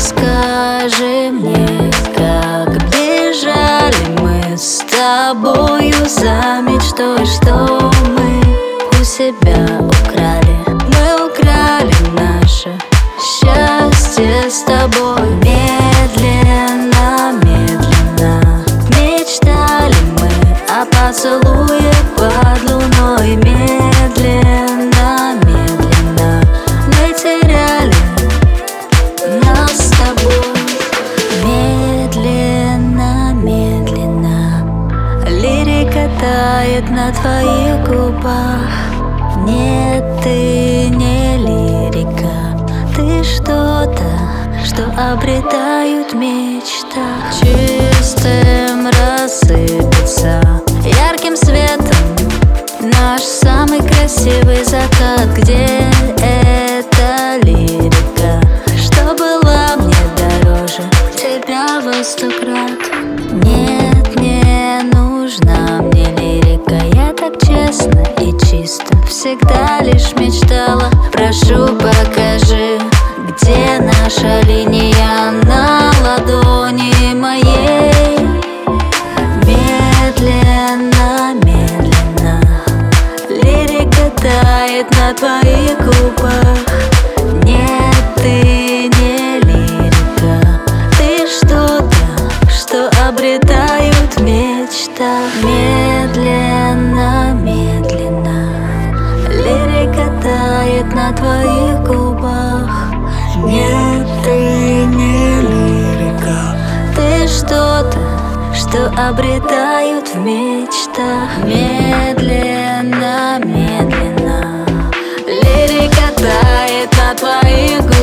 Скажи мне, как бежали мы с тобою за мечтой, что мы у себя украли. Мы украли наше счастье с тобой. Медленно, медленно мечтали мы о поцелуе под луной. Медленно, медленно мы теряли нас с тобой. Медленно, медленно лирика тает на твоих губах. Нет, ты не лирика, ты что-то, что обретают в мечтах. Чистым рассыпется ярким светом наш самый красивый закат. Где эта лирика, что была мне дороже тебя во 100 крат? Нет, не нужна мне лирика, я так честно и чисто всегда лишь мечтала. Прошу, покажи, где наша линия на ладони моей. Медленно, медленно лирика тает на твоих губах. Нет, ты не лирика, ты что-то, что обретают в мечтах. Медленно, медленно лирика тает на твоих губах. Нет, ты не лирика, ты что-то, что обретают в мечтах. Медленно, медленно лирика тает на твоих губах.